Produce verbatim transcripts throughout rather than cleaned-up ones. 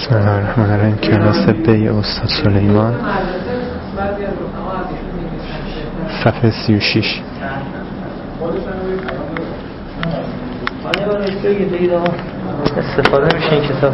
بسم الله الرحمن الرحیم. کلاس بی استاد سلیمان، صفحه سی و شش. استفاده میشه این کتاب.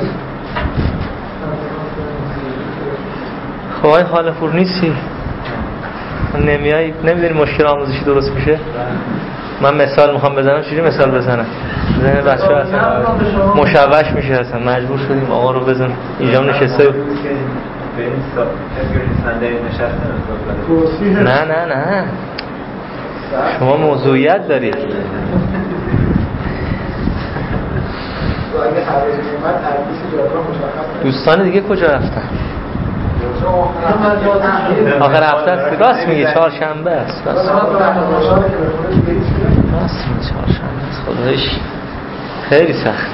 خب این حال پور نیستی نمیایی، نمیدونی مشکل آموزشی درست میشه. من مثال میخوام بزنم، چجوری مثال بزنم؟ ذهن بچه ها اصلا مشوش میشه، اصلا مجبور شدیم آقا رو بزن اینجا نشسته. نه نه نه شما موضوعیت دارید. دوستان دیگه کجا رفتن؟ آخر هفته است. راست میگه، چهارشنبه است. راست میگه چهارشنبه است. خدایش خیلی سخته.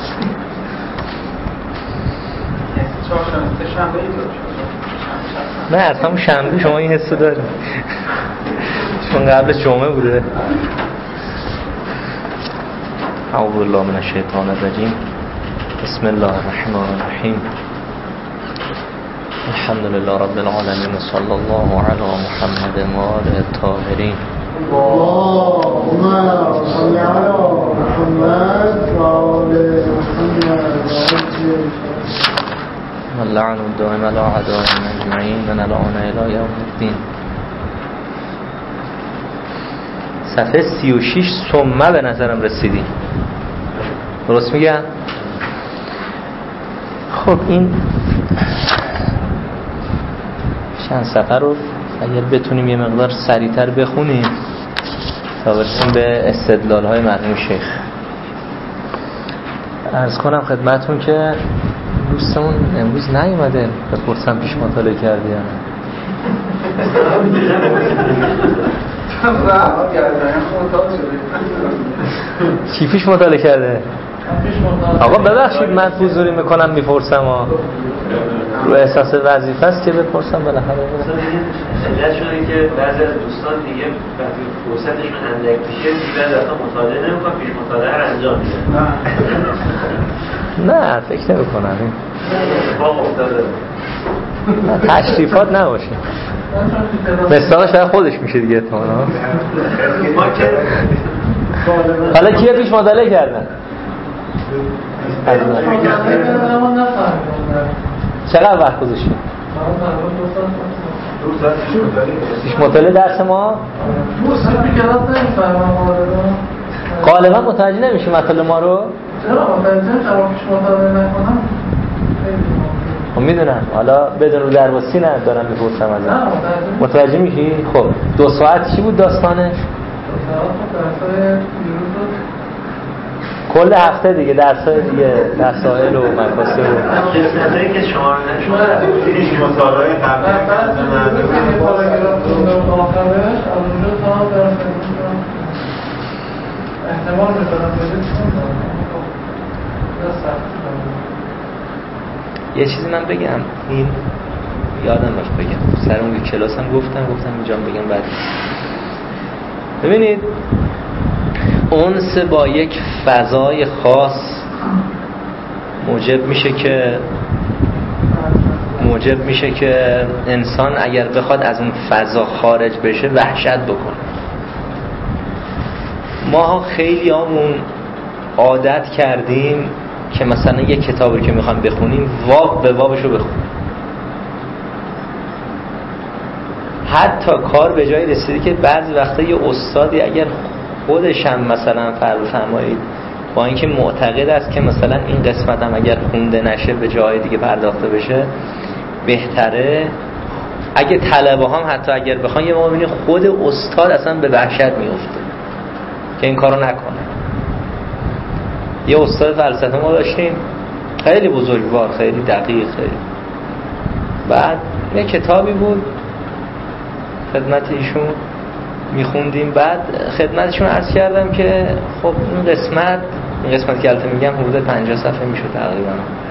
نه اصلا شنبه شما این حسو دارید چون قبل جمعه بوده. اعوذ بالله من الشیطان الرجیم. بسم الله الرحمن الرحیم. الحمد لله رب العالمین و صلی الله علی محمد و آله الطاهرین. اللهم صل علی محمد و آل محمد. اللعن الدائم علی اعدائهم اجمعین و نلعن الی یوم الدین. صفحه سی و شش ثمه به نظرم رسیدی. درست میگم؟ خب این چند صفحه رو اگر بتونیم یه مقدار سریعتر بخونیم تا برسیم به استدلال های مرحوم شیخ. عرض کنم خدمتون که دوستمون امروز نیومده بپرسم پیش مطالعه کردی یا نه. چی پیش مطالعه کرده؟ آقا ببخشید من حضوری میکنم میپرسم ها. رو احساس وظیفه است که بپرسم بالاخره. علت شده که بعضی از دوستان دیگه وقتی فرصتشون اندک میشه دیگه اصلا مطالعه نمیکنن، پیش مطالعه رو انجام میدن. نه فکر نمیکنم این اتفاق افتاده. نه تشریفات نباشه. مثلا شاید خودش میشه دیگه احتمالاً. حالا کیه پیش مطالعه کردن؟ چقدر وقت گذاشتید؟ پیش مطالعه درس ما؟ غالبا متوجه نمیشه مطالعه ما رو؟ چرا متوجه نمیشه پیش مطالعه نکنم؟ خب میدونم، حالا بدون رو درواسی نه دارم میپرسم ازم. متوجه میشی؟ خب دو ساعت چی بود داستانش؟ دو ساعت درسای کل هفته دیگه درسای دیگه درسائل و مکاسب و قسمتایی که شما نشونید مطالعه قبلی بعد این پاراگراف رو آخرش از اونجا تا درس میکنم احتمال میکنم بدید یه چیزی من بگم، این یادم رفت بگم سر اون کلاس هم گفتم گفتم اینجا بگم بعد. ببینید انس با یک فضای خاص موجب میشه که موجب میشه که انسان اگر بخواد از اون فضا خارج بشه وحشت بکنه. ما خیلی همون عادت کردیم که مثلا یک کتابی که میخوام بخونیم واب به وابشو بخونیم. حتی کار به جای رسیده که بعضی وقتا یه استادی اگر خودش هم مثلا فرض فرمایید با اینکه معتقد است که مثلا این قسمت هم اگر خونده نشه به جای دیگه پرداخته بشه بهتره، اگه طلبه هم حتی اگر بخوان یه ما ببینید خود استاد اصلا به وحشت میفته که این کارو نکنه. یه استاد فلسفه ما داشتیم خیلی بزرگوار، خیلی دقیق، خیلی بعد یه کتابی بود خدمت ایشون میخوندیم، بعد خدمتشون عرض کردم که خب این قسمت این قسمت که البته میگم حدود پنجاه صفحه میشه تقریبا.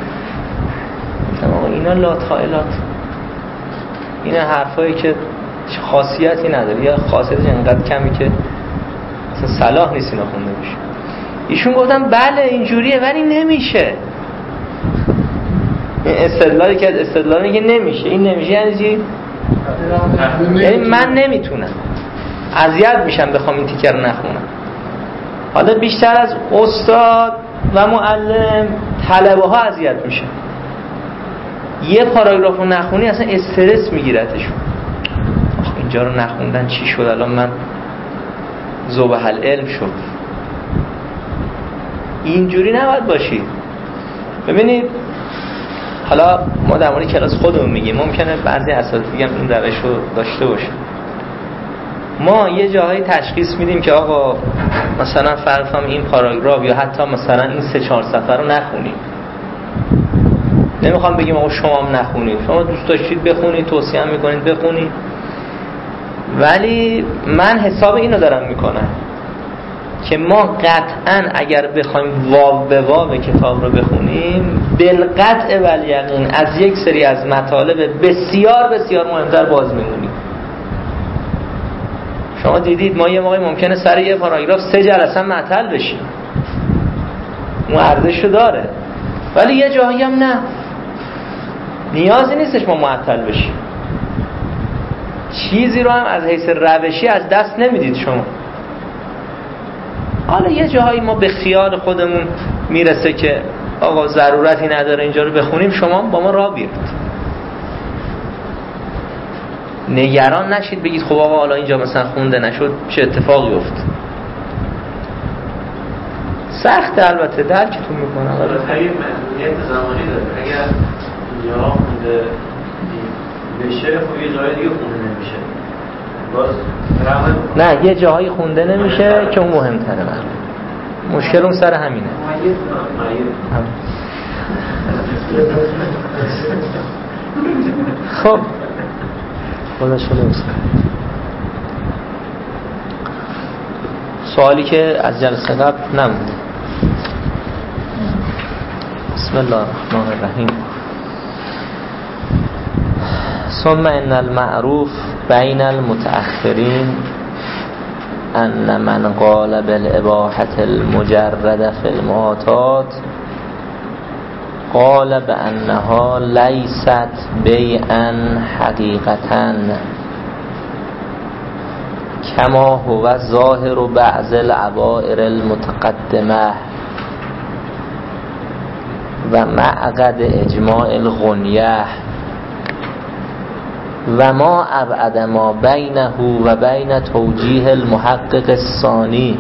گفتم اینا لاتائلات، این حرفایی که خاصیتی نداره یا خاصیتش انقدر کمی که اصلا صلاح نیست اینا خونده بشه. ایشون گفتم بله اینجوریه ولی نمیشه. استدلالی که استدلالی که نمیشه، این نمیشه یعنی چی؟ یعنی من نمیتونم، اذیت میشم بخوام این تیکر رو نخونم. حالا بیشتر از استاد و معلم طلبه ها اذیت میشه. یه پاراگراف رو نخونی اصلا استرس میگیرتشون. آخ اینجا رو نخوندن چی شد، الان من ذوبح العلم شد. اینجوری نباید باشید. ببینید حالا ما در مورد کلاس خودمون میگیم، ممکنه بعضی اساتید هم این روش رو داشته باشه. ما یه جاهایی تشخیص میدیم که آقا مثلا فرضاً این پاراگراف یا حتی مثلا این سه چهار صفحه رو نخونید. نمیخوام بگیم آقا شما هم نخونید، شما دوست داشتید بخونید، توصیه هم میکنید بخونید، ولی من حساب اینو دارم میکنم که ما قطعاً اگر بخوایم واو به واو کتاب رو بخونیم بالقطع والیقین از یک سری از مطالب بسیار بسیار مهمتر باز میمونیم. شما دیدید ما یه موقعی ممکنه سر یه پاراگراف سه جلسه معطل بشیم، اون ارزشو داره، ولی یه جایی هم نه، نیازی نیستش ما معطل بشیم. چیزی رو هم از حیث روشی از دست نمیدید شما. حالا یه جاهایی ما به خیال خودمون میرسه که آقا ضرورتی نداره اینجا رو بخونیم، شما با ما راه بیارید. نگران نشید بگید خب آقا حالا اینجا مثلا خونده نشد چه اتفاقی افتاد. سخت البته درکتون میکنم، ولی خیلی محدودیت زمانی داره. اگر اینجا خونده بشه خب یه جای دیگه خونده نمیشه. باز نه یه جاهایی خونده نمیشه که اون مهمتره. من مشکل اون سر همینه. خب خدا شده بسید. سوالی که از جلسه قبل نمونده. بسم الله الرحمن الرحیم. ثم ان المعروف بین المتأخرین ان من قال بالاباحة المجرد فی المعاطات قال بانها لیست بیعا حقیقتا کما هو ظاهر بعض العبائر المتقدمه و معقد اجماع الغنیه و ما ابعد ما بینه و بین توجیه المحقق الثانی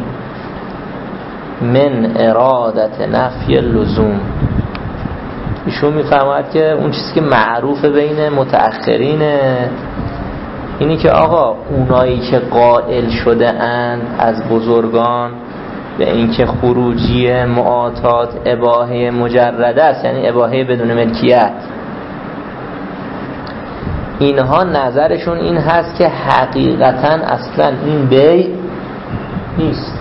من ارادت نفی اللزوم. ایشون میفرماید که اون چیزی که معروف بین متأخرینه اینی که آقا اونایی که قائل شده اند از بزرگان به اینکه خروجی معاطات اباحه مجرده است، یعنی اباحه بدون ملکیت، اینها نظرشون این هست که حقیقتا اصلا این بیع نیست.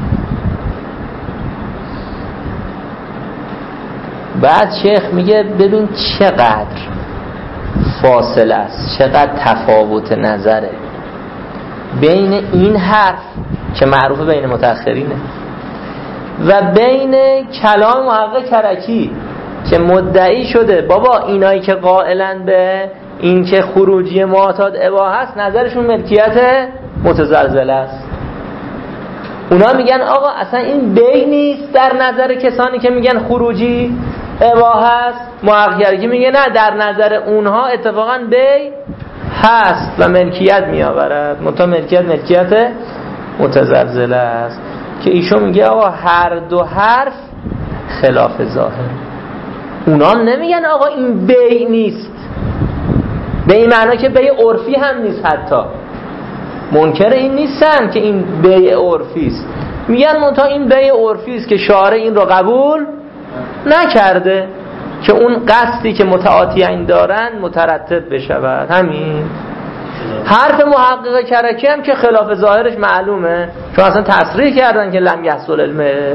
بعد شیخ میگه ببین چقدر فاصله است، چقدر تفاوت نظره بین این حرف که معروف بین متأخرینه و بین کلام محقق کرکی که مدعی شده بابا اینایی که قائلن به این که خروجی معاطات اباحه است نظرشون ملکیت متزلزله است. اونا میگن آقا اصلا این بیع نیست در نظر کسانی که میگن خروجی اباحه است. محقق کرکی میگه نه، در نظر اونها اتفاقا بیع هست و ملکیت میآورد، منتها ملکیت ملکیت متزلزله است که ایشون میگه آقا هر دو حرف خلاف ظاهر. اونا نمیگن آقا این بیع نیست به این معنی که بیع عرفی هم نیست، حتی منکر این نیستن که این بیع عرفی است، میگن منتها این بیع عرفی است که شارع این رو قبول نکرده که اون قصدی که متعاطیین دارن مترتب بشود. همین حرف محقق کرکی هم که خلاف ظاهرش معلومه، چون اصلا تصریح کردن که لم یحصل الملک.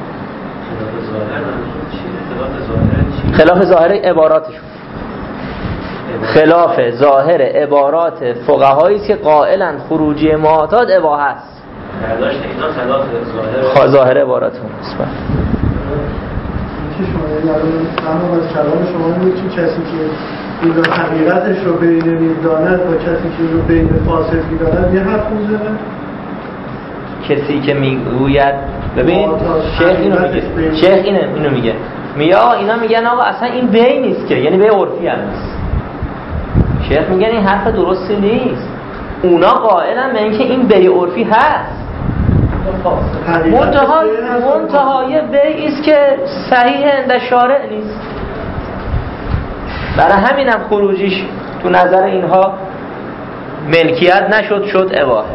خلاف ظاهر عباراتشون، خلاف ظاهر عبارات فقهایی است که قائلن خروجی معاطات اباحه است. برداشت اینا خلاف ظاهر ظاهر عباراتون است. شما، یعنی الان فهم از کلام شما میگه که کسی که این حقیقتش رو بین میداند و کسی که رو بین فاسد میداند یه حرف میزنه. کسی که میگوید ببین شیخ اینو میگه شیخ اینه اینو میگه میگه آقا اینا میگن آقا اصلا این بی نیست که، یعنی بی عرفی هست. شیخ میگن این حرف درستی نیست. اونا قائلن به اینکه این بی عرفی هست. منتها منتهای بی است که صحیح عند شارع نیست. برای همینم خروجیش تو نظر اینها ملکیت نشد، شد اباحه.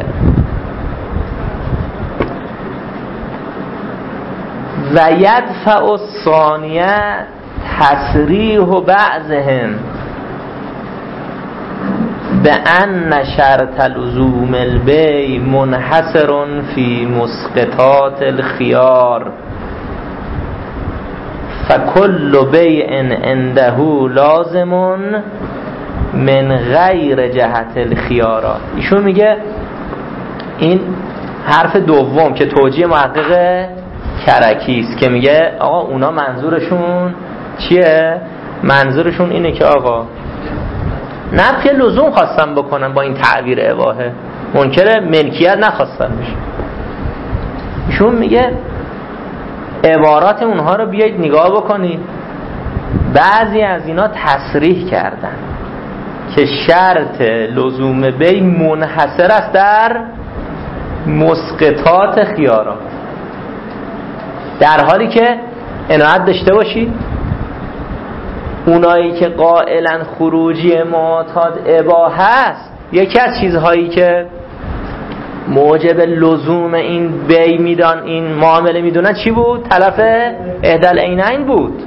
و یدفع الثانیه تصریح بعضهم به ان شرط لزوم البی منحصر فی مسقطات الخيار فکل بیع عنده لازم من غیر جهت الخيارات. ایشون میگه این حرف دوم که توجیه محقق کرکی است که میگه آقا اونا منظورشون چیه؟ منظورشون اینه که آقا نفی لزوم خواستن بکنن با این تعبیر اباحه، منکر ملکیت نخواستن بشه. ایشون میگه عبارات اونها رو بیایید نگاه بکنید، بعضی از اینا تصریح کردن که شرط لزوم بی منحصر است در مسقطات خیارات، در حالی که عنایت داشته باشید اونایی که قائلن خروجی معتاد اباحه است، یکی از چیزهایی که موجب لزوم این بی میدان این معامله میدونن چی بود؟ تلف احدی العینین بود.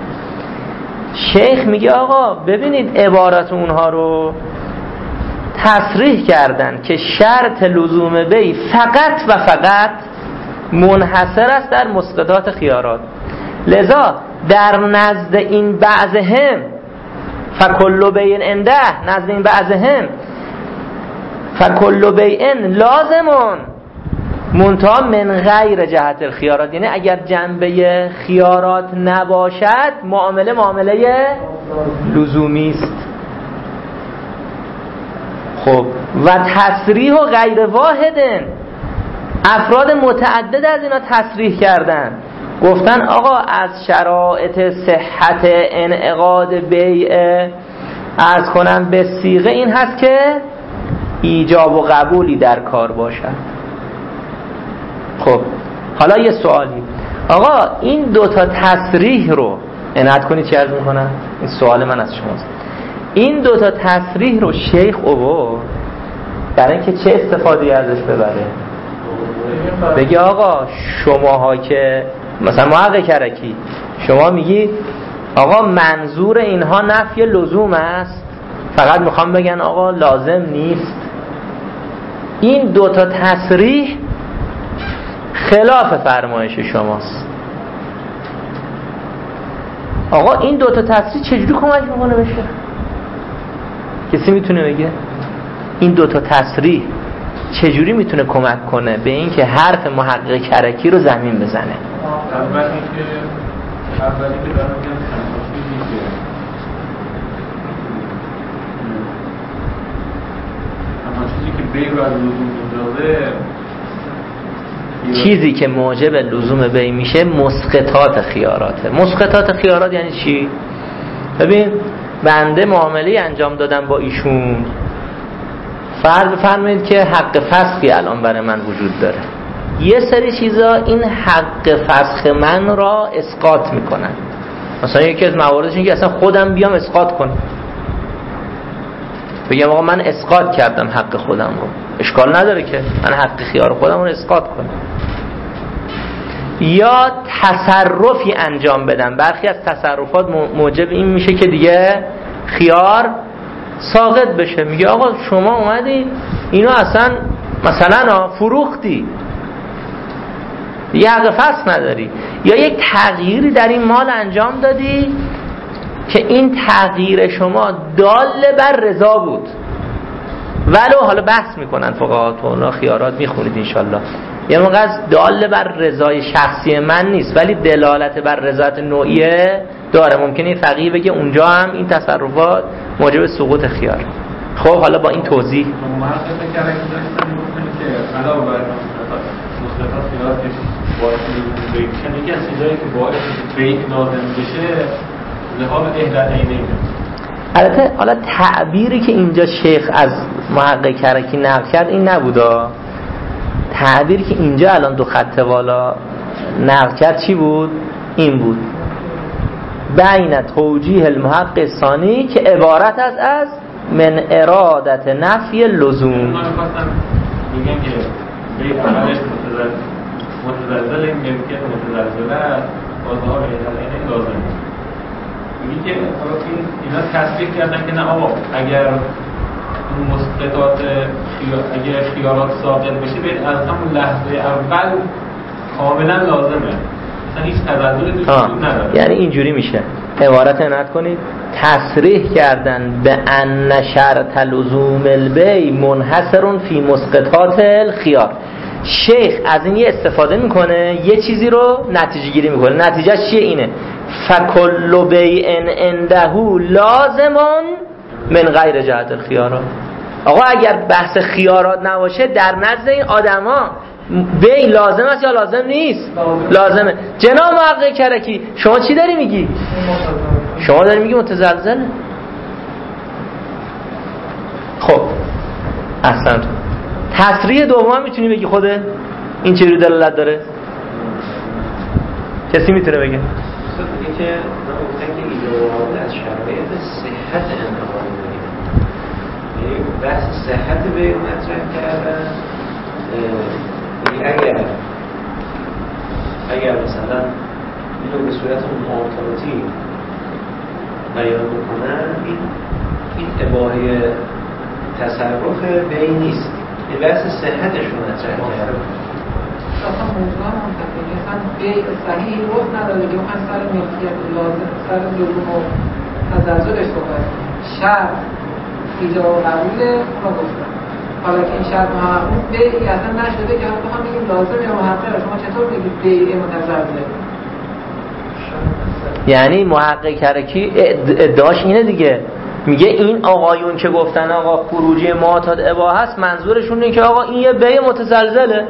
شیخ میگه آقا ببینید عبارت اونها رو تصریح کردن که شرط لزوم بی فقط و فقط منحصر است در مسقطات خیارات، لذا در نزد این بعضهم فکل بیع عنده، نزد این بعضهم فکل بیع لازمون منتها من غیر جهت الخیارات، یعنی اگر جنبه خیارات نباشد معامله معامله لزومی است. خب و تصریح و غیر واحدن، افراد متعدد از اینا تصریح کردن، گفتن آقا از شرایط صحت انعقاد بیع عرض کنن به صیغه این هست که ایجاب و قبولی در کار باشد. خب حالا یه سوالی، آقا این دوتا تصریح رو عنایت کنید چه عرض میکنم؟ این سوال من از شماست. این دوتا تصریح رو شیخ اوورد برای اینکه چه استفاده‌ای ازش ببره؟ بگی آقا شماها که مثلا محقق کرکی شما میگی آقا منظور اینها نفی لزوم است، فقط میخوام بگن آقا لازم نیست. این دوتا تصریح خلاف فرمایش شماست. آقا این دوتا تصریح چجوری کمک میکنه بشه؟ کسی میتونه بگه این دوتا تصریح چجوری میتونه کمک کنه به این که حرف محقق کرکی رو زمین بزنه؟ اولی که اولی که دارم میگم تناسبی که اما چیزی که بی رو از لزوم میندازه، چیزی که موجب لزوم بی میشه مسقطات خیاراته. مسقطات خیارات یعنی چی؟ ببین بنده معامله انجام دادم با ایشون، فرض بفرمایید که حق فسخی الان برای من وجود داره، یه سری چیزا این حق فسخ من را اسقاط میکنن. مثلا یکی از مواردش اینه که اصلا خودم بیام اسقاط کنم، بگم آقا من اسقاط کردم حق خودم رو، اشکال نداره که من حق خیار خودم رو اسقاط کنم. یا تصرفی انجام بدم، برخی از تصرفات موجب این میشه که دیگه خیار ساقط بشه. میگه آقا شما اومدی اینو اصلا مثلا فروختی، یه حق فسخ نداری، یا یک تغییری در این مال انجام دادی که این تغییر شما دال بر رضا بود، ولو حالا بحث میکنن فقهاء، تو خیارات میخونید انشالله، یه موقع دال بر رضای شخصی من نیست ولی دلالت بر رضایت نوعیه داره. ممکنه فقیه بگه اونجا هم این تصرفات موجب سقوط خیار. خب حالا با این توضیح ما هم فکر کردیم که علاوه بر مصطفی خیاراتش باعث میشه یکی از چیزایی که باعث بیع لازم بشه ذهاب احدى عینین. البته حالا تعبیری که اینجا شیخ از محقق کرکی نقل کرد این نبودا. تعبیری که اینجا الان دو خط والا نقل کرد چی بود؟ این بود: بین توجیه المحقق ثانی که عبارت از از من ارادت نفی لزوم. من خواستم میگم که بیع عملش متزلزل این ملکیت متزلزله است بازها به این لازم میگه که اینا تصدیق کردن که نه آقا اگر اون مسقطات خیار اگر خیارات ساقط بشه باید از همون لحظه اول کاملا لازمه، مثلا هیچ تزلزلی توش وجود نداره. یعنی اینجوری میشه عبارت عنایت کنید تصریح کردن به ان شرط لزوم البیع منحصر فی مسقطات الخیار. شیخ از این یه استفاده میکنه یه چیزی رو نتیجه گیری میکنه. نتیجهش چیه؟ اینه: فکل بیع عنده لازمون من غیر جهت الخیارات. آقا اگر بحث خیارات نباشه در نزد این آدما بیع لازم است یا لازم نیست؟ لازمه. جناب محقق کرکی شما چی داری میگی؟ شما داری میگی متزلزله. خب احسنتون. تصریح دوم میتونی بگی خوده؟ این چه جوری دلالت داره؟ کسی میتونه بگه؟ خب میگه که من گفتن که ایجاب از شرایط صحت انتقال بگیم، یعنی بحث صحت به مطرح کردن. اگر اگر مثلا اینو به صورت معتادی بیان بکنن این این اباحه تصرف بی نیست، این بحث صحتش رو مطرح کردن. اصلا موضوع منطقی اصلا بیع صحیح رخ نداره که اصلا سر ملکیت لازم سر لزوم و تزلزلش صحبت شرط ایجاب و قبوله ما گفتم. حالا که این شرط محقق بیعی اصلا نشده که حالا بخوام بگیم لازم یا محقق، شما چطور بگید بیع متزلزله؟ یعنی محقق کرکی ادعاش اینه دیگه، میگه این آقایون که گفتن آقا خروجی معتاد اباحه است منظورشون اینه که آقا این یه بیع متزلزله.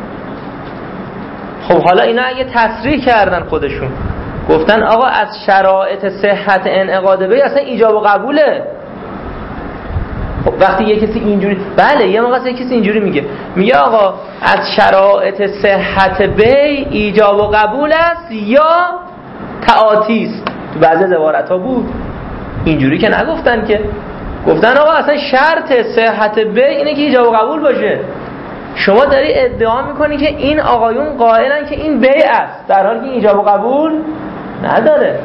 خب حالا اینا اگه تصریح کردن خودشون گفتن آقا از شرایط صحت انعقاد بیع اصلا ایجاب و قبوله. خب وقتی یه کسی اینجوری بله یه موقع یه کسی اینجوری میگه میگه آقا از شرایط صحت بیع ایجاب و قبول است یا تعاطی است. تو بعضی از عبارت‌ها بود اینجوری که نگفتن که، گفتن آقا اصلا شرط صحت بیع اینه که ایجاب و قبول باشه. شما داری ادعا میکنی که این آقایون قائلن که این بیع است در حالی که ایجاب و قبول نداره.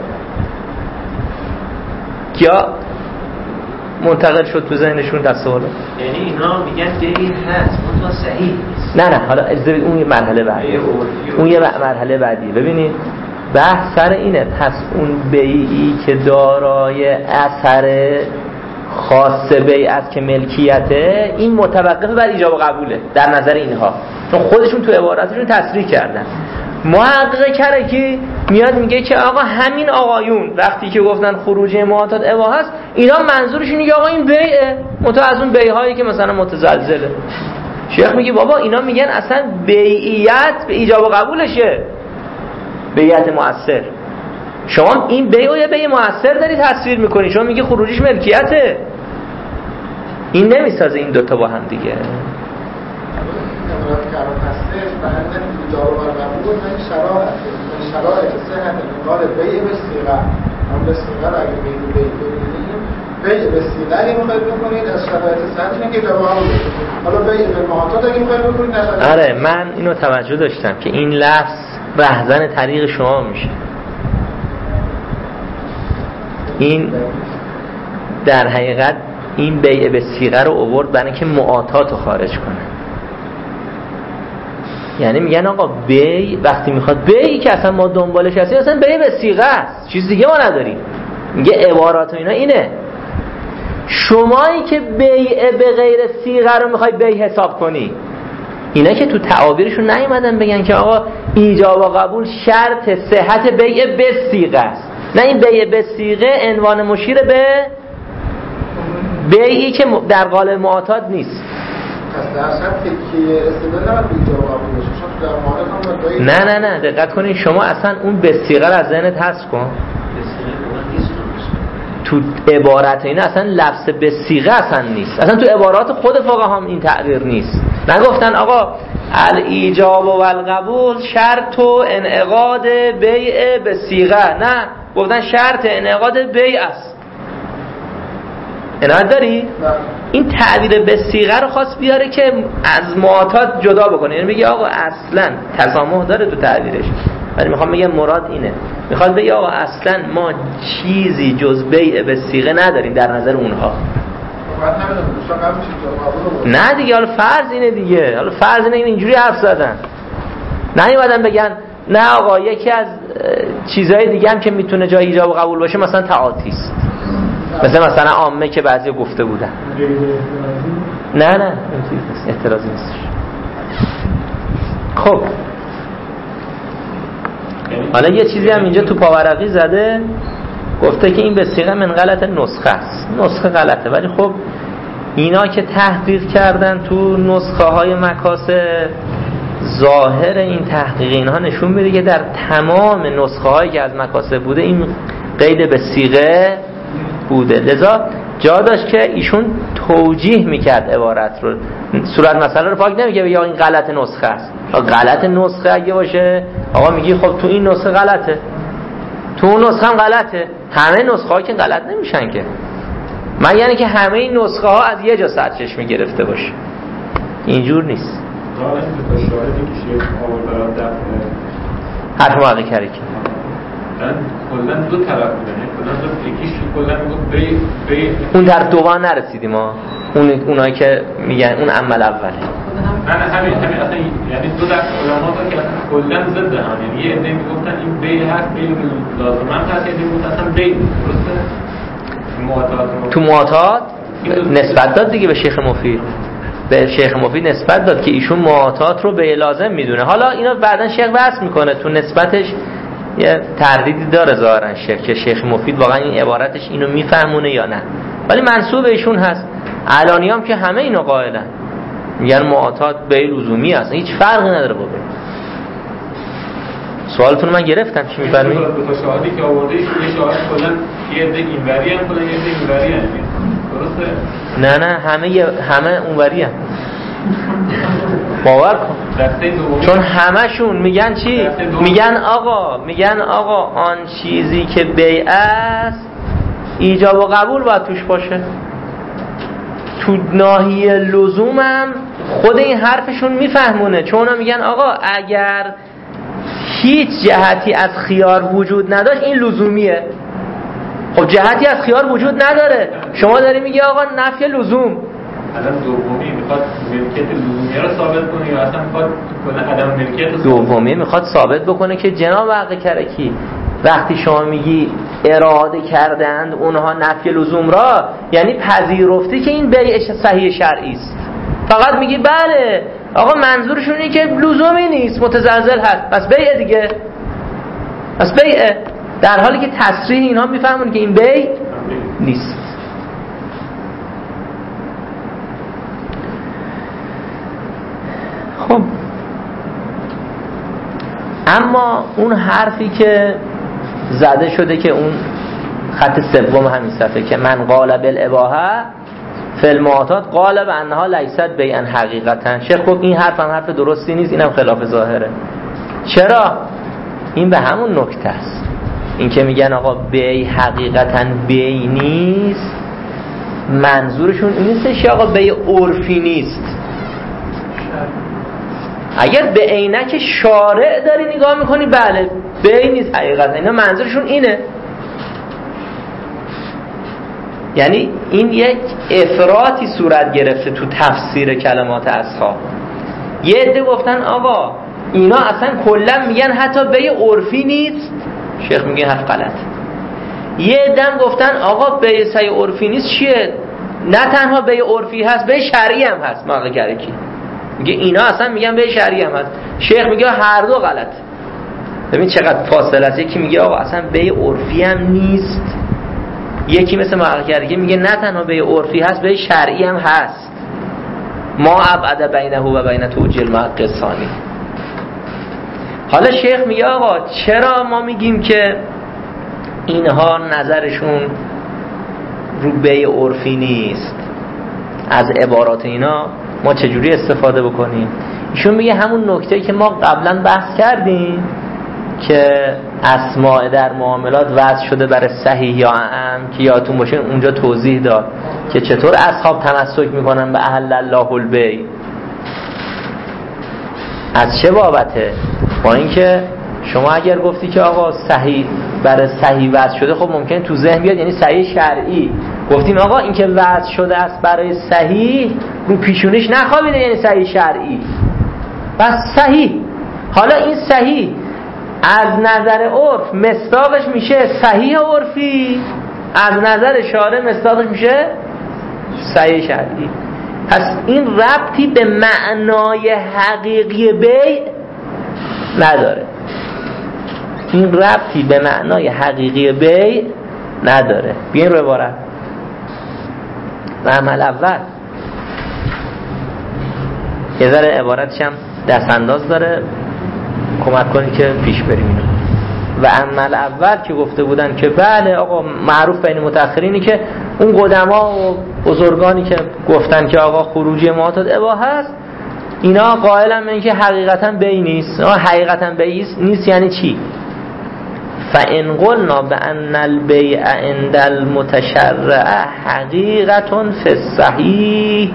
یا منتقل شد تو ذهنشون تصور. یعنی اینا میگن بیع هست اون صحیح نیست. نه نه حالا از اون یه مرحله بعدی. اون یه مرحله بعدی. ببینید بحث سر اینه، پس اون بیعی که دارای اثر خاص بیع است که ملکیته این متوقف بر ایجاب و قبوله در نظر اینها، چون خودشون تو عباراتشون تصریح کردن. محقق کرکی میاد میگه که آقا همین آقایون وقتی که گفتن خروجی معتاد اباحه است اینا منظورشون اینه آقا این بیعه متو از اون بیع‌هایی که مثلا متزلزله. شیخ میگه بابا اینا میگن اصلا بیعیت به ایجاب و قبولشه، بیعت مؤثر. شما این بیع و یه بیع مؤثر داری تصویر میکنی، شما میگی خروجیش ملکیته. این نمیسازه این دوتا با هم دیگه. شرایط صحت انقال بیع به صیغه، هم به صیغه را اگه بیع بیع ببینیم بیع به صیغه اگه میخواید بکنید از شرایط صحت اینه که جواب بکنید. حالا بیع به معتاد اگه میخواید بکنید نشد. آره من اینو توجه داشتم که این لفظ رهزن طریق شما میشه. این در حقیقت این بیع به صیغه رو آورد برای اینکه معاطات رو خارج کنه. یعنی میگن آقا بیع وقتی میخواد بیعی که اصلا ما دنبالش هستیم اصلا بیع به صیغه است، چیز دیگه ما نداریم. میگه عبارات و اینا اینه. شمایی که بیع به غیر صیغه رو میخوای بیع حساب کنی اینا که تو تعابیرشون نیومدن بگن که آقا ایجاب و قبول شرط صحت بیع به صیغه است. نه، این بیع به صیغه عنوان مشیر به بیعی که در قالب معتاد نیست. پس در شرط که استدلال نباید ایجاب و قبول باشه، چون در معارض هم نه نه نه دقت کنین شما اصلا اون به صیغه رو از ذهنت حذف کن. تو عبارت اینا اصلا لفظ به صیغه اصلا نیست، اصلا تو عبارات خود فقها هم این تغییر نیست. نگفتن آقا الایجاب و القبول شرط و انعقاد بیع به صیغه، نه، گفتن شرط انعقاد بیع است. عنایت داری؟ نه. این تعبیر به صیغه رو خواست بیاره که از معتاد جدا بکنه، یعنی بگی آقا اصلا تسامح داره تو تعبیرش، ولی میخوام بگم مراد اینه، میخواد بگی آقا اصلا ما چیزی جز بیع به صیغه نداریم در نظر اونها. نه دیگه، حالا فرض اینه دیگه، حالا فرض اینه اینجوری حرف زدن، نیومدن بگن نه آقا یکی از چیزهای دیگه هم که میتونه جای ایجاب و قبول باشه مثلا تعاطی است، مثلا مثلا عامه که بعضی گفته بودن. نه نه اعتراضی نیست. خب حالا یه چیزی هم اینجا تو پاورقی زده، گفته که این به صیغه من غلط نسخه است. نسخه غلطه، ولی خب اینا که تحقیق کردن تو نسخه های مکاسب، ظاهر این تحقیق اینها نشون میده که در تمام نسخه هایی که از مکاسب بوده این قید به صیغه بوده، لذا جا داشت که ایشون توجیه میکرد عبارت رو، صورت مسئله رو پاک نمیگه یا این غلط نسخه است. غلط نسخه اگه باشه آقا میگی خب تو این نسخه غلطه، تو اون نسخه هم غلطه. همه نسخه ها که غلط نمیشن که، من یعنی که همه این نسخه ها از یه جا سرچشمه گرفته باشه، اینجور نیست. حرف موقع کردی که کلن دو طرف بودن، کلن دو یکیش کلن میگفت بی بی اون در دوان نرسیدیم ما، اون اونایی که میگن اون عمل اوله. نه نه همین همین اصلا یعنی دو دست علما تا که اصلا کلن ضد هم، یعنی یه عده میگفتن این بی هست، بی لازم هم هست، یه عده میگفتن اصلا بی درسته. معتاد تو معتاد نسبت داد دیگه به شیخ مفید، به شیخ مفید نسبت داد که ایشون معتاد رو به لازم میدونه. حالا اینا بعدن شیخ بحث میکنه تو نسبتش یه تردیدی داره ظاهرا شیخ که شیخ مفید واقعا این عبارتش اینو میفهمونه یا نه، ولی منسوب ایشون هست. علانی هم که همه اینو قائلن، میگن معتاد به لزومی هست، هیچ فرقی نداره با بین. سوالتون من گرفتم چی میفرمایید؟ دو تا شاهدی که آورده یه شاهد کلا یه عده اینوری هم کلا یه عده اینوری هم درسته؟ نه نه همه همه اونوری هم باور کن، چون همشون میگن چی؟ میگن آقا میگن آقا آن چیزی که بیع است ایجاب و قبول باید توش باشه. تو ناحیه لزومم خود این حرفشون میفهمونه، چون اونا میگن آقا اگر هیچ جهتی از خیار وجود نداشت این لزومیه. خب جهتی از خیار وجود نداره، شما داری میگی آقا نفی لزوم. الان دومی میخواد ملکیت لزومیه رو ثابت کنه یا اصلا میخواد کلا عدم ملکیت رو؟ دومی میخواد ثابت بکنه که جناب حق کرکی وقتی شما میگی اراده کردند اونها نفی لزوم را، یعنی پذیرفتی که این بیع صحیح شرعی است. فقط میگی بله آقا منظورشون اینه که لزومی نیست، متزلزل هست، پس بیع دیگه، پس بیع، در حالی که تصریح اینها میفهمون که این بیع نیست. خب اما اون حرفی که زده شده که اون خط سوم همین صفحه که من قال بالاباحه فی المعتاد قال بانها لیست بیعا حقیقتا، شیخ گفت این حرف هم حرف درستی نیست، اینم خلاف ظاهره. چرا؟ این به همون نکته است، این که میگن آقا بیع حقیقتا بیع نیست، منظورشون این نیستش آقا بیع عرفی نیست. اگر به عینک شارع داری نگاه میکنی بله بیع نیست حقیقتا، اینا منظورشون اینه. یعنی این یک افراطی صورت گرفته تو تفسیر کلمات اصحاب. یه عده گفتن آقا اینا اصلا کلا میگن حتی بیع عرفی نیست، شیخ میگه حرف غلط. یه عده هم گفتن آقا بیع صحیح عرفی نیست چیه؟ نه تنها بیع عرفی هست، بیع شرعی هم هست. ما کی میگه اینا اصلا میگن به شرعی هم هست، شیخ میگه هر دو غلط. ببین چقدر فاصله است. یکی میگه آقا اصلا به عرفی هم نیست، یکی مثل محقق میگه نه تنها به عرفی هست به شرعی هم هست. ما ابعد بینه و بین توجیه المحقق ثانی. حالا شیخ میگه آقا چرا ما میگیم که اینها نظرشون رو به عرفی نیست، از عبارات اینا ما چجوری استفاده بکنیم؟ ایشون میگه همون نکته که ما قبلا بحث کردیم که اسماء در معاملات وضع شده برای صحیح یا اعم، که یادتون باشه اونجا توضیح داد که چطور اصحاب تمسک میکنن به احل الله البیع. از چه بابته؟ با اینکه شما اگر گفتی که آقا صحیح برای صحیح وضع شده، خب ممکن تو ذهن بیاد یعنی صحیح شرعی. گفتیم آقا این که وضع شده است برای صحیح رو پیشونیش نخوابیده یعنی صحیح شرعی. پس صحیح، حالا این صحیح از نظر عرف مصداقش میشه صحیح عرفی، از نظر شارع مصداقش میشه صحیح شرعی. پس این ربطی به معنای حقیقی بیع نداره. این ربطی به معنای حقیقی بیع نداره. بیاین رو عبارت عمل اول یه ذره عبارتش هم دست انداز داره، کمک کنی که پیش بریم اینو. و عمل اول که گفته بودن که بله آقا معروف بین متأخرینی که اون قدما و بزرگانی که گفتن که آقا خروجی معتاد اباحه است، اینا قائلن به اینکه حقیقتا بیع نیست. حقیقتا بیع نیست یعنی چی؟ فَإِنْ قُلْنَا بِأَنَّ الْبَيْعَ عِنْدَ الْمُتَشَرِّعِ حَقِيقَةٌ فِي الصَّحِيحِ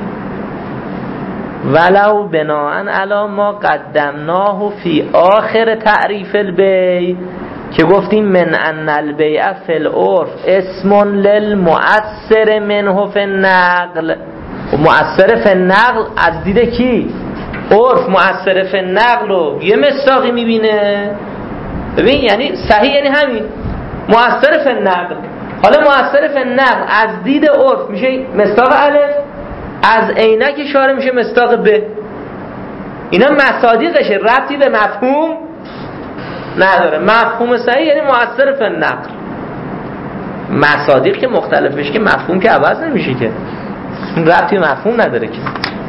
وَلَوْ بِنَاءً عَلَى مَا قَدَّمْنَاهُ فِي آخِرِ تَعْرِيفِ الْبَيْعِ، که گفتیم من ان البیع فی العرف اسم للمؤثر منه فی النقل. مؤثر فی النقل از دید کی؟ عرف مؤثر فی النقل رو یه مصداقی میبینه. ببین یعنی صحیح یعنی همین مؤثر فی النقل. حالا مؤثر فی النقل از دید عرف میشه مصداق الف، از عینک شارع میشه مصداق ب. اینا مصادیقشه، ربطی به مفهوم نداره. مفهوم صحیح یعنی مؤثر فی النقل. مصادیق که مختلف بشه که مفهوم که عوض نمیشه، که این ربطی به مفهوم نداره که.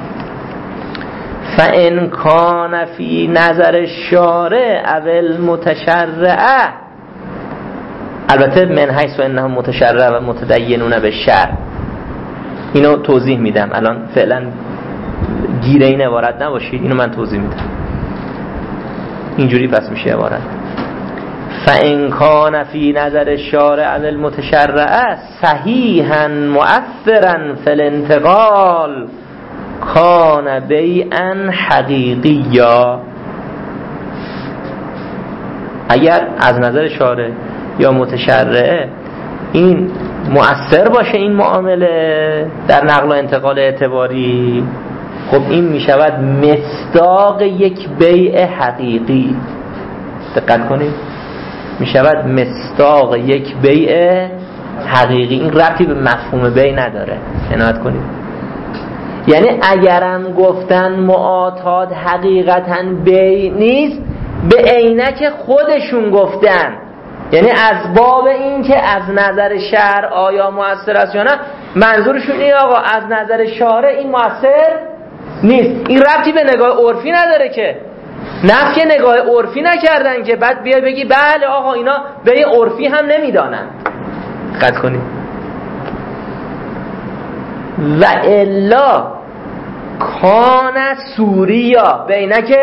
فَإِنْ كَانَ فِي نظر الشارع او المتشرع، البته من حیث انهم متشرع و متدینون بالشرع، اینو توضیح میدم الان، فعلا گیره این عبارت نباشید، اینو من توضیح میدم. اینجوری پس میشه عبارت فَإِنْ كَانَ فِي نظر الشارع او المتشرع صحیحا مؤثرا فی الانتقال کان بیعا حقیقیا. اگر از نظر شارع یا متشرع این مؤثر باشه این معامله در نقل و انتقال اعتباری، خب این میشود مصداق یک بیع حقیقی. دقت کنید، میشود مصداق یک بیع حقیقی. این ربطی به مفهوم بیع نداره، عنایت کنید. یعنی اگرم گفتن معتاد حقیقتا بیع نیست، به عینک خودشون گفتن، یعنی از باب این که از نظر شرع آیا مؤثر است یا نه، منظورشون اینه آقا از نظر شارع این مؤثر نیست. این ربطی به نگاه عرفی نداره، که نفی نگاه عرفی نکردن که بعد بیای بگی بله آقا اینا به عرفی هم نمیدانن. دقت کنید. و الا کان سوریا بینک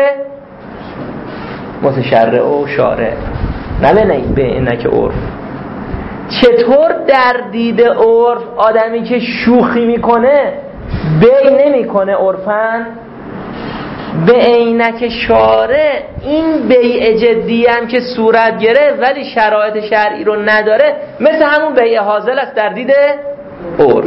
متشرع و شارع، نه بینک عرف. چطور در دید عرف آدمی که شوخی میکنه بیع نمیکنه عرفاً، به عینک شارع این بیع جدی هم که صورت گرفت ولی شرایط شرعی رو نداره، مثل همون بیع حاصل است در دید عرف.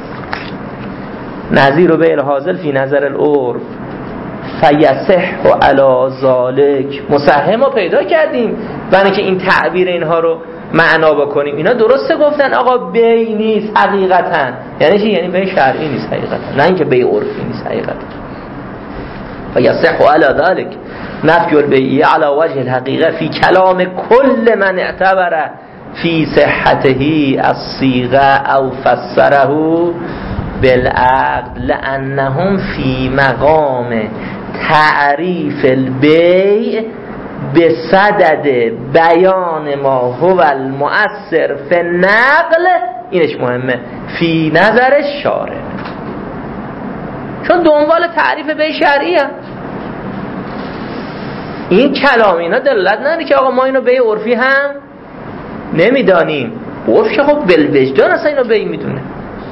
نظیر بیع حاصل فی نظر العرف فیصح و علی ذالک. مسهم رو پیدا کردیم برای که این تعبیر اینها رو معنا بکنیم. اینا درسته گفتن آقا بیع نیست حقیقتا، یعنی چی؟ یعنی بیع شرعی نیست حقیقتا، نه اینکه بیع عرفی نیست حقیقتا. و یصح علی ذلك نفی البیع علی وجه الحقیقه فی کلام کل من اعتبر فی صحته الصیغه او فسره بالعقد لانهم فی مقام تعریف البیع بصدد بیان ما هو المؤثر فی النقل، اینش مهمه، فی نظر شارع، چون دنبال تعریف بیع شرعی هم. این کلام اینا دلالت نداره که آقا ما اینو بیع عرفی هم نمیدانیم، عرف که خب بالوجدان اصلا اینو بیع میدونه.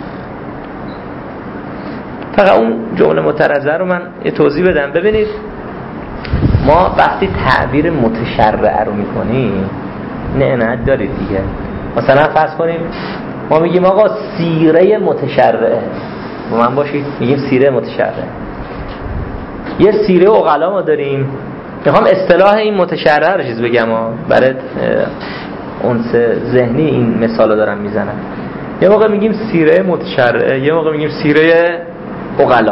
فقط اون جمله مترزه رو من یه توضیح بدم. ببینید ما وقتی تعبیر متشرع رو میکنیم نه نه دارید دیگه، مثلا فرض کنیم ما میگیم آقا سیره متشرعه، با من باشید، میگیم سیره متشرعه. یه سیره عقلا ما داریم، میخوام اصطلاح این متشرع رو چیز بگم برای اونس ذهنی این مثال رو دارم میزنم. یه موقع میگیم سیره متشرعه، یه موقع میگیم سیره عقلا.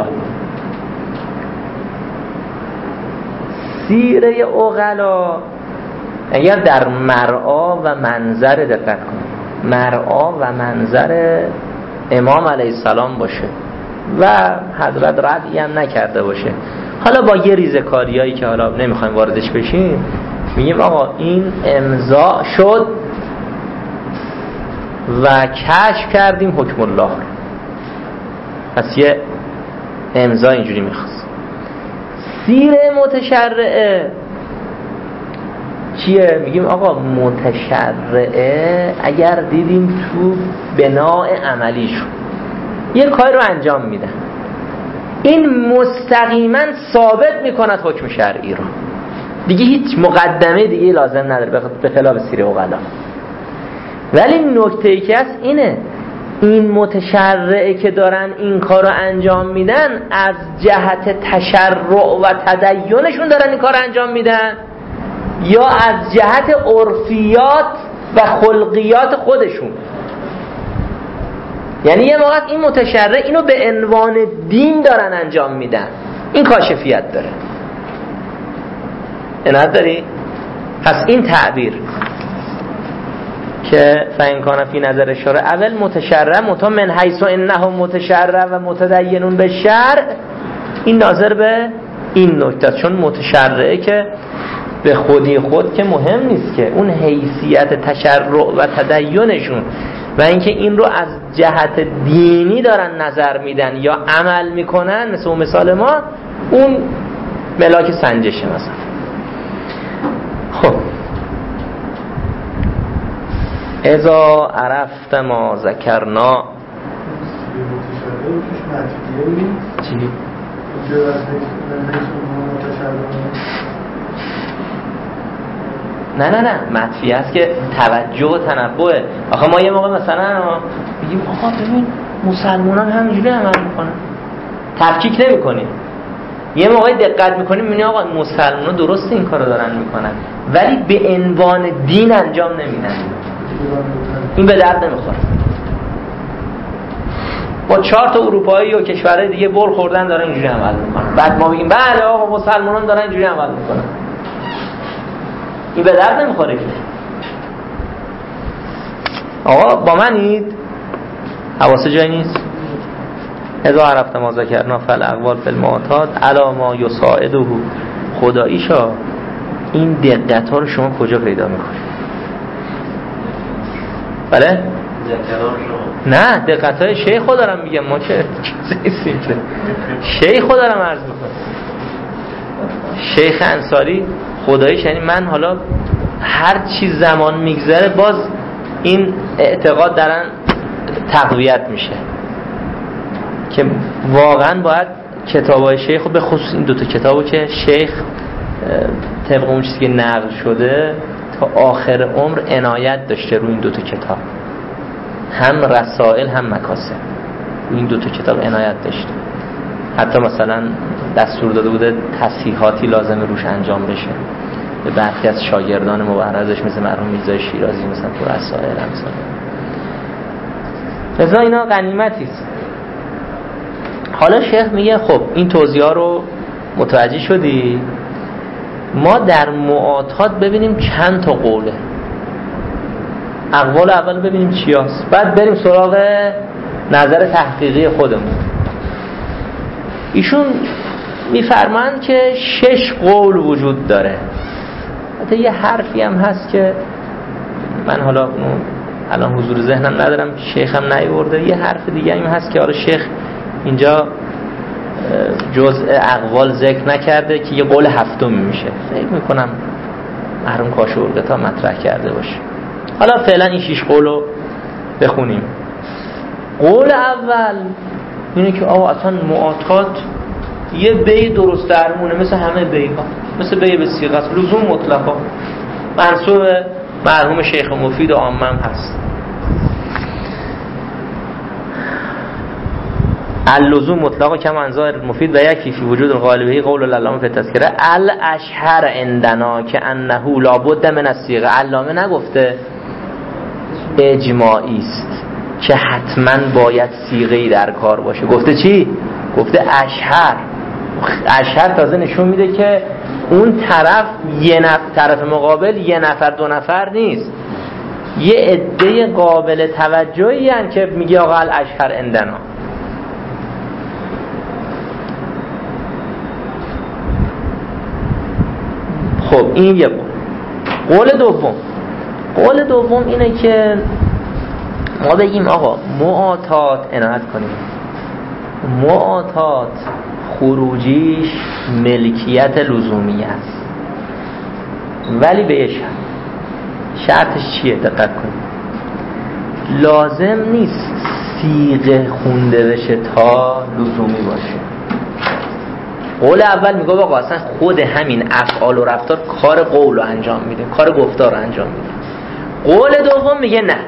سیره عقلا اگر در مرعا و منظر دقت کنید، مرعا و منظر امام علیه السلام باشه و حضرت ردی هم نکرده باشه، حالا با یه ریزکاریایی که حالا نمیخوایم واردش بشیم میگیم آقا این امضا شد و کشف کردیم حکم الله، پس یه امضا اینجوری میخواست. سیره متشرعه چیه؟ میگیم آقا متشرعه اگر دیدیم تو بناء عملیشون یه کار رو انجام میدن، این مستقیما ثابت میکند حکم شرعی رو، دیگه هیچ مقدمه دیگه لازم نداره به خلاف سیره عقلا. ولی نکته ای که هست اینه، این متشرعه که دارن این کار رو انجام میدن از جهت تشرع و تدینشون دارن این کار رو انجام میدن یا از جهت عرفیات و خلقیات خودشون؟ یعنی یه موقع این متشرع اینو به عنوان دین دارن انجام میدن، این کاشفیت داره. عنایت داری؟ پس این تعبیر که فإن کان فی نظر شرع اول متشرع متا من حیث انه متشرع و متدینون به شرع، این ناظر به این نکته، چون متشرعه که به خودی خود که مهم نیست که اون حیثیت تشرع و تدینشون و اینکه این رو از جهت دینی دارن نظر میدن یا عمل میکنن، مثل اون مثال ما اون ملاک سنجشه مثلا. خب اذا عرفت ما ذکرنا چی؟ نه نه نه مطفی است که توجه و تنبهه. آخه ما یه موقع مثلا میگیم آقا ببین مسلمانان همینجوری عمل میکنن، تفکیک نمی کنیم. یه موقعی دقت میکنیم میبینیم آقا مسلمانان درست این کارو دارن میکنن ولی به عنوان دین انجام نمیدن، این به درد نمیخوره. با چهار تا اروپایی و کشورهای دیگه بر خوردن دارن اینجوری عمل میکنن، بعد ما بگیم بله آقا مسلمانان دارن اینجوری عمل میکنن، این به درد نمیخوره که. آقا با منید؟ حواسه جای نیست؟ اذا عرفت ما ذکرنا فالاقوال فی المعتاد علی ما یساعده خداییشا. این دقت ها رو شما کجا پیدا میکنید؟ بله؟ نه دقت های شیخ رو دارم میگم، ما چه شیخ رو دارم عرض میکنم. شیخ انصاری خداییش یعنی من حالا هر چی زمان میگذره باز این اعتقاد درن تقویت میشه که واقعا باید کتابای شیخ رو، به خصوص این دوتا کتابو که شیخ طبق اون چیزی که نقل شده تا آخر عمر عنایت داشته روی این دوتا کتاب، هم رسائل هم مکاسب، روی این دوتا کتاب عنایت داشته. حتی مثلا دستور داده بوده تصحیحاتی لازم روش انجام بشه به برخی از شاگردان مبرزش مثل مرحوم میرزا شیرازی، مثلا تو رسائل امثال. لذا اینا غنیمتی است. حالا شیخ میگه خب این توضیحا رو متوجه شدی؟ ما در معاطات ببینیم چند تا قوله، اقوال اول ببینیم چی هست، بعد بریم سراغ نظر تحقیقی خودمون. ایشون میفرمایند که شش قول وجود داره. حتی یه حرفی هم هست که من حالا الان حضور ذهنم ندارم، شیخم نیورده، یه حرف دیگه هم هست که آره شیخ اینجا جزء اقوال ذکر نکرده که یه قول هفتم میشه. فکر میکنم مرحوم کاشورده تا مطرح کرده باشه. حالا فعلا این شش قول رو بخونیم. قول اول اینه که آقا اصلا معاطات یه بی درست درمونه، مثل همه بی ها، مثل بی به صیغه است، لزوم مطلقا منسوب مرحوم شیخ مفید عامم هست. اللزوم مطلقا کما انظار مفید و یکی فی وجود الغالبی قول العلامه فی تذکره الاشهر عندنا که انه لابد من الصیغه. علامه نگفته اجماعی است که حتما باید صیغه‌ای در کار باشه، گفته چی؟ گفته اشهر. اشهر تازه نشون میده که اون طرف یه نفر، طرف مقابل یه نفر دو نفر نیست، یه عده قابل توجهی هستن که میگه آقا الاشهر عندنا. خب این یه قول. قول دوم قول دوم اینه که ما بگیم آقا معاطات، عنایت کنیم، معاطات خروجیش ملکیت لزومی است، ولی به یه شرط. شرطش چیه؟ دقت کنیم. لازم نیست صیغه خونده بشه تا لزومی باشه. قول اول میگه آقا اصلا خود همین افعال و رفتار کار قول رو انجام میده، کار گفتار رو انجام میده. قول دوم میگه نه،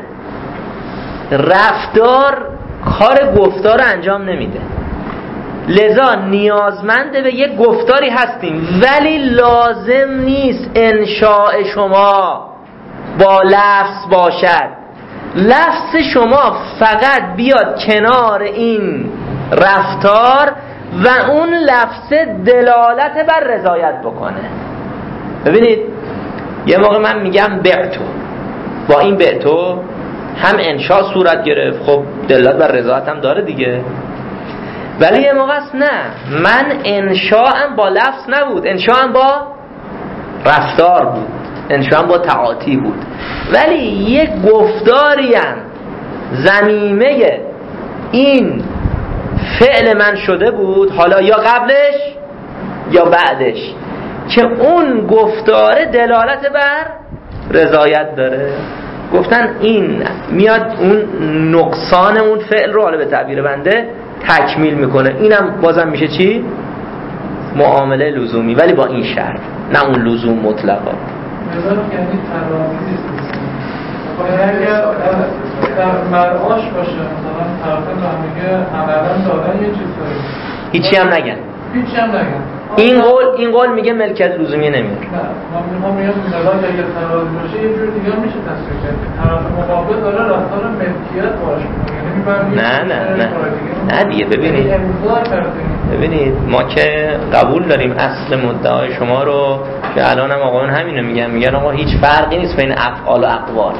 رفتار کار گفتار رو انجام نمیده، لذا نیازمند به یک گفتاری هستیم، ولی لازم نیست انشاء شما با لفظ باشد. لفظ شما فقط بیاد کنار این رفتار و اون لفظ دلالت بر رضایت بکنه. ببینید یه موقع من میگم بعتو، با این بعتو هم انشاء صورت گرفت، خب دلالت بر رضایت هم داره دیگه. ولی یه موقع است نه، من انشاءم با لفظ نبود، انشاءم با رفتار بود، انشاءم با تعاطی بود، ولی یک گفتاری هم ضمیمه این فعل من شده بود، حالا یا قبلش یا بعدش، که اون گفتار دلالت بر رضایت داره. گفتن این میاد اون نقصان اون فعل رو حالا به تعبیر بنده تکمیل میکنه. اینم بازم میشه چی؟ معامله لزومی، ولی با این شرط، نه اون لزوم مطلقا. نظرم یعنی تراضی نیست. اگر در مرعاش باشه مثلا طرف میگه عملا دادن یه چیزایی، هیچی هم نگن، هیچی هم نگن. این قول این قول میگه ملکیت لزومی نمیاره. نه ما میگم مثلا اگه تراضی باشه یه جور دیگه میشه تصویر کرد. طرف مقابل داره رفتار ملکیت باشه، یعنی نه نه نه نه دیگه. ببینید ببینید ما که قبول داریم اصل مدعای شما رو، که الان هم آقایون همینو میگن، میگن آقا هیچ فرقی نیست بین افعال و اقوال.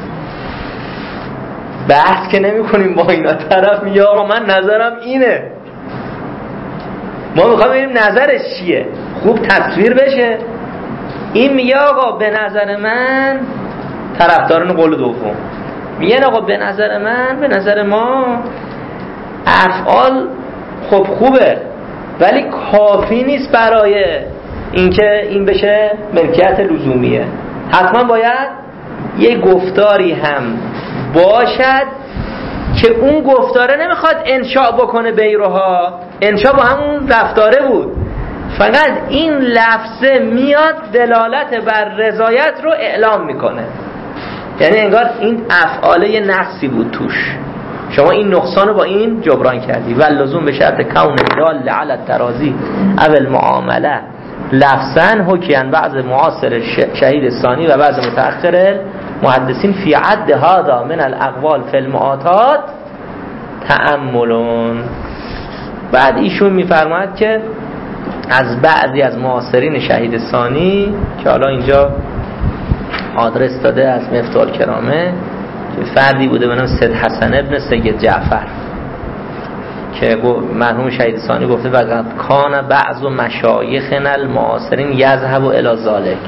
بحث که نمی کنیم با اینا. طرف میگه آقا من نظرم اینه، ما میخوام ببینیم نظرش چیه، خوب تصویر بشه. این میگه آقا به نظر من، طرفداران قول دوم میگن آقا به نظر من، به نظر ما افعال خب خوبه، ولی کافی نیست برای اینکه این بشه ملکیت لزومیه. حتما باید یه گفتاری هم باشد که اون گفتاره نمیخواد انشاء بکنه بیروها، انشاء با همون رفتاره بود، فقط این لفظه میاد دلالت بر رضایت رو اعلام میکنه. یعنی انگار این افعاله یه نقصی بود توش، شما این نقصان رو با این جبران کردی. و لزوم به شرط کون دال علی التراضی او المعامله لفظاً حکیان بعض معاصر شهید ثانی و بعض متأخر محدثین فی عد هذا من الاقوال فی المعاطات تأملون. بعد ایشون میفرماید که از بعضی از معاصرین شهید ثانی که حالا اینجا آدرس داده از مفتاح الکرامه که فردی بوده به نام سید حسن ابن سید جعفر که مرحوم شهید ثانی گفته وقت کان بعض مشایخنا المعاصرین یذهب الی ذلک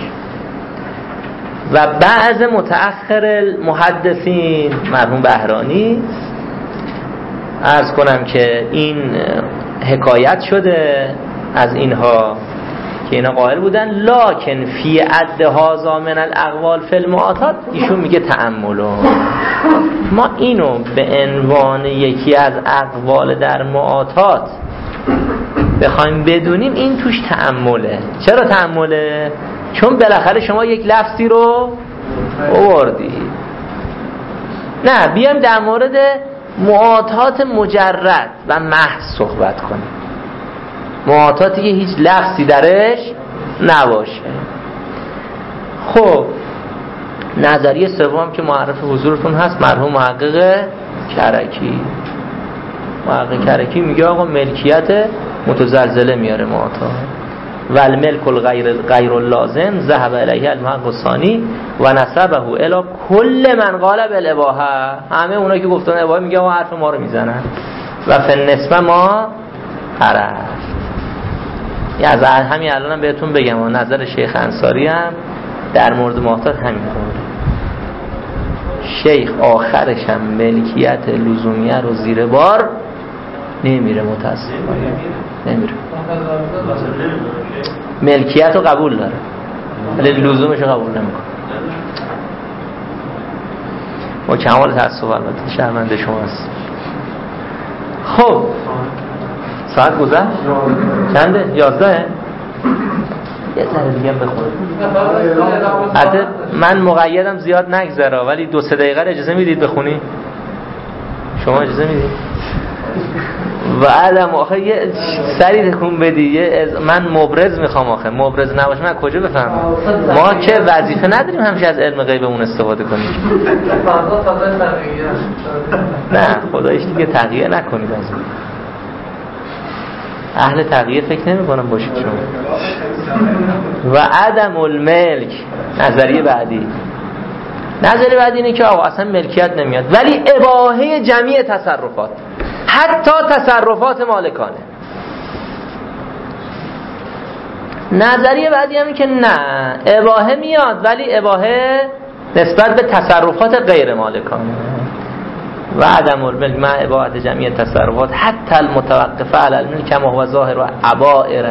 و بعض متأخر المحدثین مرحوم بهرانی عرض کنم که این حکایت شده از اینها که اینا قائل بودن لکن فی عد هذا من الاقوال فی المعاطات ایشون میگه تأمل. ما اینو به عنوان یکی از اقوال در معاطات بخوایم بدونیم این توش تأمله. چرا تأمله؟ چون بالاخره شما یک لفظی رو آوردی. نه بیایم در مورد معاطات مجرد و محض صحبت کنیم، معاطاتی که هیچ لفظی درش نباشه. خب نظریه سوم که معرف حضورتون هست مرحوم محقق کرکی. محقق کرکی میگه آقا ملکیت متزلزله میاره معاطات و الملک الغیر غیر اللازم ذهب الیه المحقق الثانی و نسبه الی کل من قال بالاباحه. همه اونایی که گفتن اباحه میگه آقا حرف ما رو میزنن و فالنسبه ما حرف. یا از همین الانم بهتون بگم و نظر شیخ انصاری هم در مورد معاطات همین خوره. شیخ آخرش هم ملکیت لزومیه رو زیر بار نمیره، متاسفانه نمیره. ملکیت رو قبول داره ولی لزومش رو قبول نمیکنه. با کمال تأسف البته شرمنده شماست. خب ساعت گذشت چنده؟ یازده؟ یه ذره دیگه بخونم. حتی من مقیدم زیاد نگذره ولی دو سه دقیقه اجازه میدید بخونی؟ شما اجازه میدید؟ و علم آخه یه سری تکون بدی. یه من مبرز میخوام، آخه مبرز نباشه من کجا بفهمم؟ ما که وظیفه نداریم همیشه از علم غیبمون استفاده کنیم. نه خدایش دیگه تغییر نکنید. از اون اهل تغییر فکر نمی کنم باشید شما. و عدم الملک نظریه بعدی. نظریه بعدی اینه که آقا اصلا ملکیت نمیاد ولی اباحه جمعی تصرفات، حتی تصرفات مالکانه. نظریه بعدی همین که نه اباحه میاد ولی اباحه نسبت به تصرفات غیر مالکانه. و عدم الملک مع اباحه جمعی تصرفات حتی المتوقفه علی الملک کما هو ظاهر و عبائر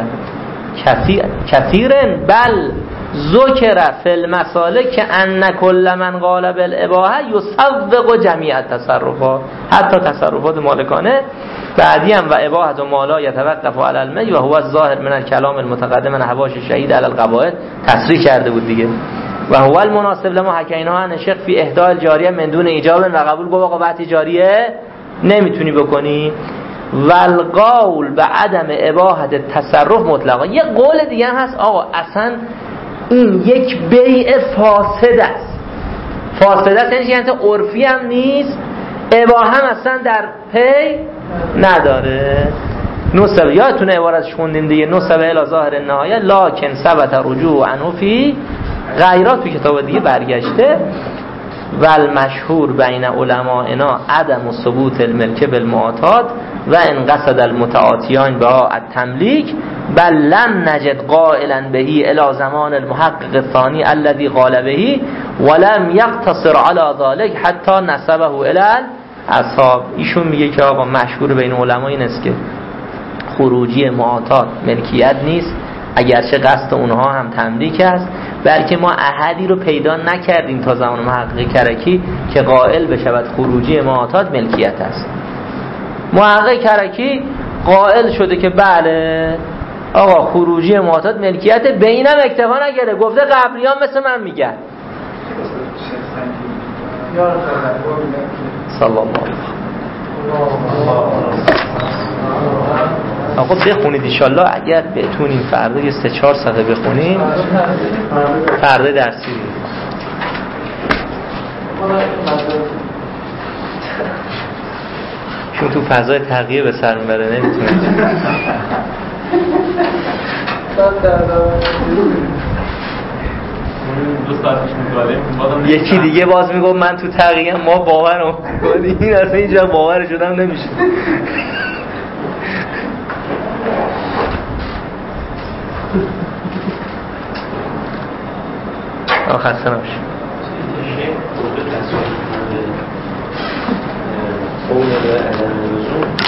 کثیر بل ذکر فی المسالک که ان کل من قال بالاباحه یصوغ جمیع التصرفات حتی تصرفات مالکانه. بعدی هم و اباحه و مالا یتوقف علی الملک و هو الظاهر من الکلام المتقدم من حواش شهید علی القواعد تصریح کرده بود دیگه. و هو المناسب لما حکینا عن شیخ فی اهداء الجاریه من دون ایجاب و قبول. گفت آقا وقتی جاریه نمیتونی بکنی. و القول به عدم اباحه تصرف مطلقا. یه قول دیگه هست آقا اصلا این یک بیع فاسد است. فاسد است یعنی که عرفی هم نیست، اباحه هم اصلا در پی نداره. نصب یادتونه عبارتش خوندیم دیگه، نصب الی ظاهر النهایه لکن ثبت رجوع عنه فی غیرات. تو کتاب دیگه برگشته. و المشهور بین علمائنا عدم ثبوت الملک بالمعاطات و ان قصد المتعاطیان با التملیک بل لم نجد قائلا بهی الى زمان المحقق الثانی الذي قال بهی ولم يقتصر على ذلك حتی نسبه الى اصحاب. ایشون میگه که آقا مشهور بین علما این است که خروجی معاطات ملکیت نیست، اگرچه قصد اونها هم تملیک است، بلکه ما احدی رو پیدا نکردیم تا زمان محقق کرکی که قائل بشود خروجی معاطات ملکیت است. محقق کرکی قائل شده که بله آقا خروجی معاطات ملکیت، بینم اکتفا نکرده، گفته قبلیان مثل من میگن. صلی الله علیه آقا بخونید انشالله اگر بتونیم فردا یه سه چهار صفحه بخونیم فردا درسی چون تو فضای تغییر به سر میبره نمیتونه. استاد در دو ساعت پیش میگفتم یکی دیگه باز میگفت من تو تقییم ما باورم کنیم این اصلا اینجا باور شدم نمیشه. خسته نباشید. قول عدم لزوم